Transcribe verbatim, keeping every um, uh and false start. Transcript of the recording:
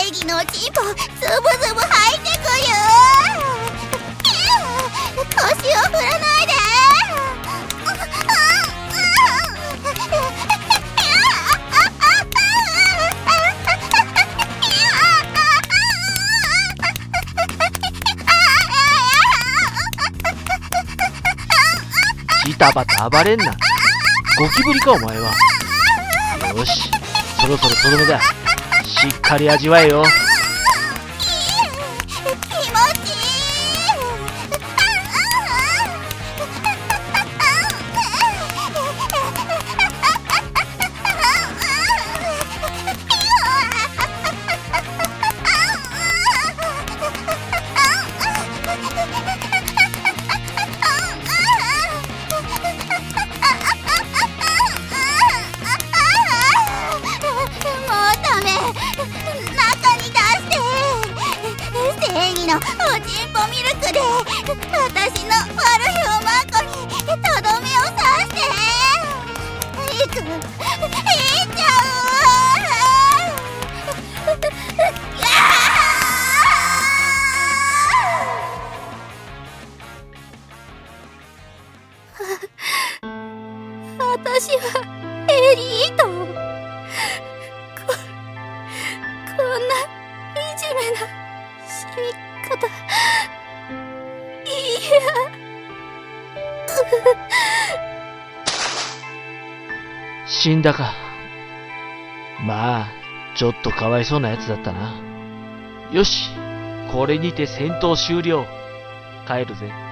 義のチンポつぶつぶ入ってくる。腰を振らないで。 ジタバタ暴れんな。ゴキブリかお前は。よし、そろそろとどめだ。しっかり味わえよ。 気持ちいい。のおちんぽミルクで私の悪いおまんこにとどめを刺していく、いっちゃう。私はエリート。こ、こんないじめな死に方、いや死んだか。まあちょっとかわいそうなやつだったな。よし、これにて戦闘終了。帰るぜ。